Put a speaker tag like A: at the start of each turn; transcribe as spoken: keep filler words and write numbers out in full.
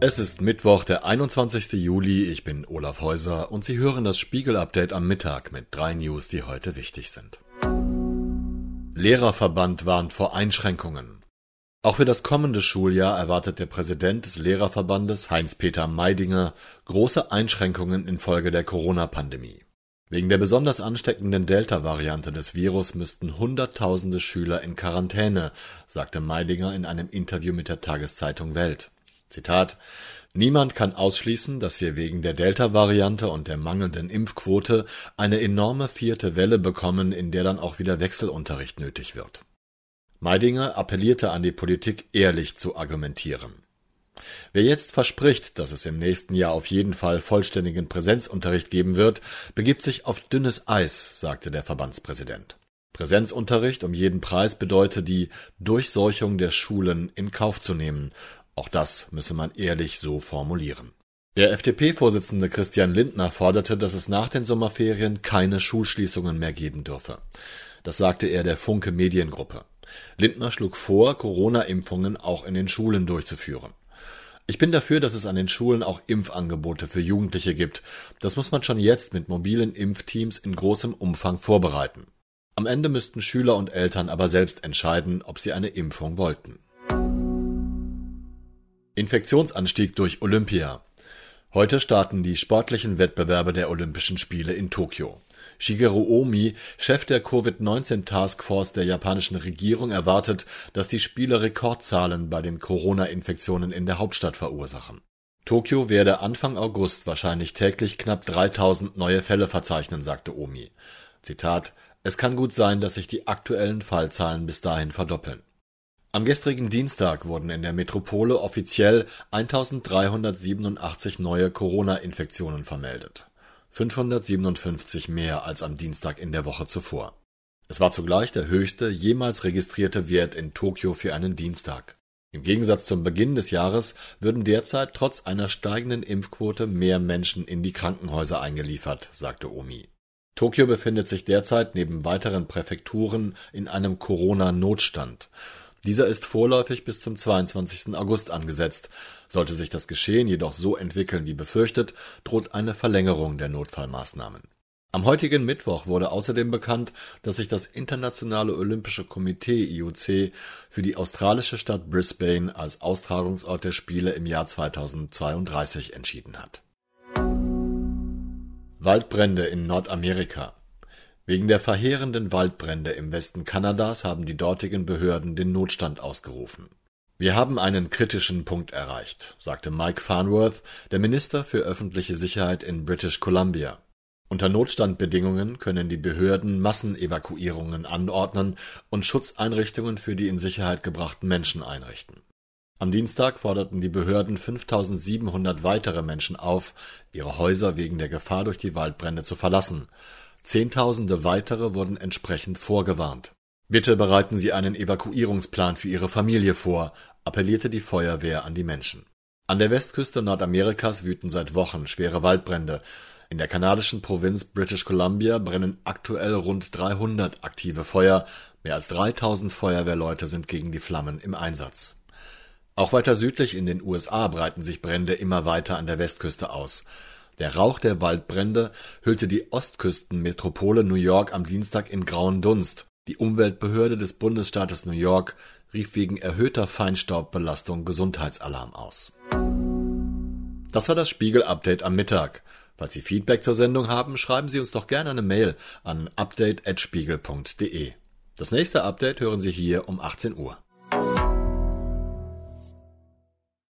A: Es ist Mittwoch, der einundzwanzigste Juli. Ich bin Olaf Häuser und Sie hören das Spiegel-Update am Mittag mit drei News, die heute wichtig sind. Lehrerverband warnt vor Einschränkungen. Auch für das kommende Schuljahr erwartet der Präsident des Lehrerverbandes, Heinz-Peter Meidinger, große Einschränkungen infolge der Corona-Pandemie. Wegen der besonders ansteckenden Delta-Variante des Virus müssten Hunderttausende Schüler in Quarantäne, sagte Meidinger in einem Interview mit der Tageszeitung Welt. Zitat: Niemand kann ausschließen, dass wir wegen der Delta-Variante und der mangelnden Impfquote eine enorme vierte Welle bekommen, in der dann auch wieder Wechselunterricht nötig wird. Meidinger appellierte an die Politik, ehrlich zu argumentieren. Wer jetzt verspricht, dass es im nächsten Jahr auf jeden Fall vollständigen Präsenzunterricht geben wird, begibt sich auf dünnes Eis, sagte der Verbandspräsident. Präsenzunterricht um jeden Preis bedeute die Durchseuchung der Schulen in Kauf zu nehmen. Auch das müsse man ehrlich so formulieren. Der F D P-Vorsitzende Christian Lindner forderte, dass es nach den Sommerferien keine Schulschließungen mehr geben dürfe. Das sagte er der Funke Mediengruppe. Lindner schlug vor, Corona-Impfungen auch in den Schulen durchzuführen. Ich bin dafür, dass es an den Schulen auch Impfangebote für Jugendliche gibt. Das muss man schon jetzt mit mobilen Impfteams in großem Umfang vorbereiten. Am Ende müssten Schüler und Eltern aber selbst entscheiden, ob sie eine Impfung wollten. Infektionsanstieg durch Olympia. Heute starten die sportlichen Wettbewerbe der Olympischen Spiele in Tokio. Shigeru Omi, Chef der Covid neunzehn Taskforce der japanischen Regierung, erwartet, dass die Spiele Rekordzahlen bei den Corona-Infektionen in der Hauptstadt verursachen. Tokio werde Anfang August wahrscheinlich täglich knapp dreitausend neue Fälle verzeichnen, sagte Omi. Zitat: Es kann gut sein, dass sich die aktuellen Fallzahlen bis dahin verdoppeln. Am gestrigen Dienstag wurden in der Metropole offiziell eintausenddreihundertsiebenundachtzig neue Corona-Infektionen vermeldet. fünfhundertsiebenundfünfzig mehr als am Dienstag in der Woche zuvor. Es war zugleich der höchste jemals registrierte Wert in Tokio für einen Dienstag. Im Gegensatz zum Beginn des Jahres würden derzeit trotz einer steigenden Impfquote mehr Menschen in die Krankenhäuser eingeliefert, sagte Omi. Tokio befindet sich derzeit neben weiteren Präfekturen in einem Corona-Notstand. Dieser ist vorläufig bis zum zweiundzwanzigsten August angesetzt. Sollte sich das Geschehen jedoch so entwickeln wie befürchtet, droht eine Verlängerung der Notfallmaßnahmen. Am heutigen Mittwoch wurde außerdem bekannt, dass sich das Internationale Olympische Komitee I O C für die australische Stadt Brisbane als Austragungsort der Spiele im Jahr zweitausendzweiunddreißig entschieden hat. Waldbrände in Nordamerika. Wegen der verheerenden Waldbrände im Westen Kanadas haben die dortigen Behörden den Notstand ausgerufen. Wir haben einen kritischen Punkt erreicht, sagte Mike Farnworth, der Minister für öffentliche Sicherheit in British Columbia. Unter Notstandbedingungen können die Behörden Massenevakuierungen anordnen und Schutzeinrichtungen für die in Sicherheit gebrachten Menschen einrichten. Am Dienstag forderten die Behörden fünftausendsiebenhundert weitere Menschen auf, ihre Häuser wegen der Gefahr durch die Waldbrände zu verlassen. Zehntausende weitere wurden entsprechend vorgewarnt. Bitte bereiten Sie einen Evakuierungsplan für Ihre Familie vor, appellierte die Feuerwehr an die Menschen. An der Westküste Nordamerikas wüten seit Wochen schwere Waldbrände. In der kanadischen Provinz British Columbia brennen aktuell rund dreihundert aktive Feuer. Mehr als dreitausend Feuerwehrleute sind gegen die Flammen im Einsatz. Auch weiter südlich in den U S A breiten sich Brände immer weiter an der Westküste aus. Der Rauch der Waldbrände hüllte die Ostküstenmetropole New York am Dienstag in grauen Dunst. Die Umweltbehörde des Bundesstaates New York rief wegen erhöhter Feinstaubbelastung Gesundheitsalarm aus. Das war das Spiegel-Update am Mittag. Falls Sie Feedback zur Sendung haben, schreiben Sie uns doch gerne eine Mail an update at spiegel punkt de. Das nächste Update hören Sie hier um achtzehn Uhr.